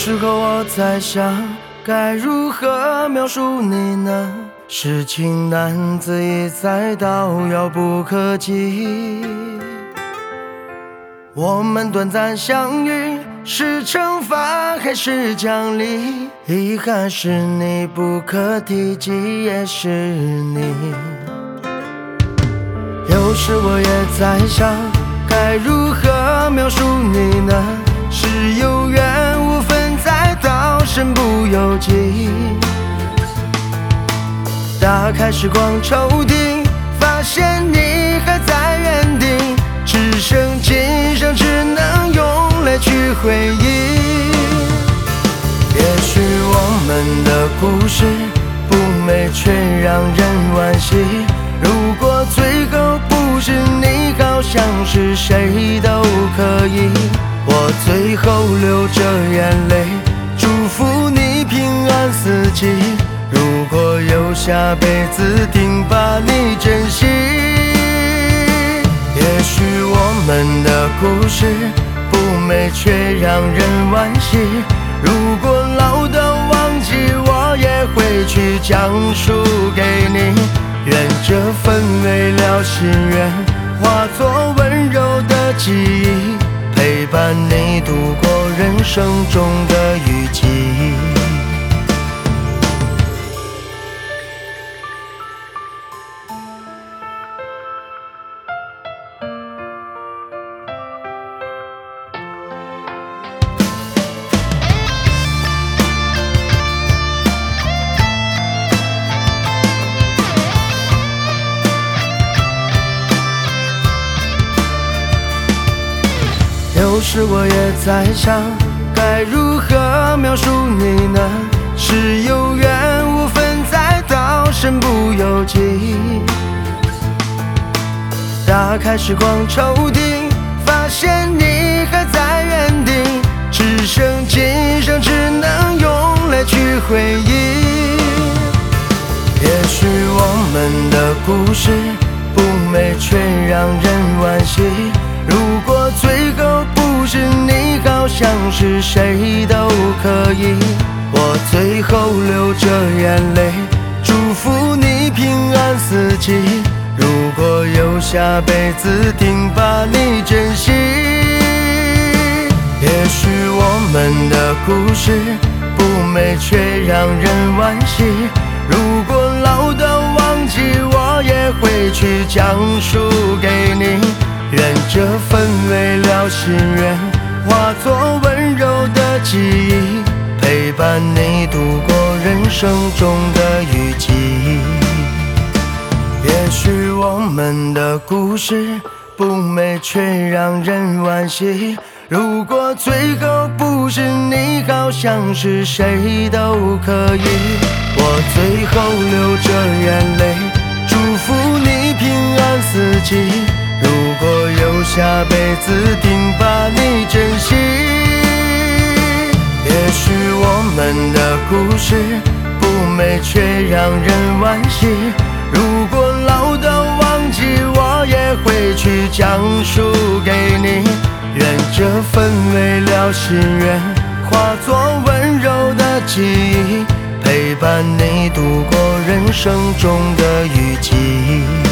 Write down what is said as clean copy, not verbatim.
时候我在想，该如何描述你呢？痴情男子一再到遥不可及。我们短暂相遇，是惩罚还是奖励？遗憾是你，不可提及也是你。有时我也在想，该如何描述你呢？是有缘无分，再到身不由己。打开时光抽屉，发现你还在原地，只剩今生只能用来去回忆。也许我们的故事不美，却让人惋惜。如果最后不是你，好像是谁都可以。我最后流着眼泪，祝福你平安四季。如果有下辈子，定把你珍惜。也许我们的故事不美，却让人惋惜。如果老到忘记，我也会去讲述给你。愿这份未了心愿化作温柔的记忆，陪伴你度过人生中的雨季。有时我也在想，该如何描述你呢？是有缘无分，再到身不由己。打开时光抽屉，发现你还在原地，只剩今生只能用来去回忆。也许我们的故事不美，却让人惋惜。如果最后不是你，好像是谁都可以。我最后流着眼泪，祝福你平安四季。如果有下辈子，定把你珍惜。也许我们的故事不美，却让人惋惜。如果老到忘记，我也会去讲述给你。愿这份未了心愿化作温柔的记忆，陪伴你度过人生中的雨季。也许我们的故事不美，却让人惋惜。如果最后不是你，好像是谁都可以。我最后流着眼泪，祝福你平安四季。如果有下辈子，定把你珍惜。也许我们的故事不美，却让人惋惜。如果老到忘记，我也会去讲述给你。愿这份未了心愿化作温柔的记忆，陪伴你度过人生中的雨季。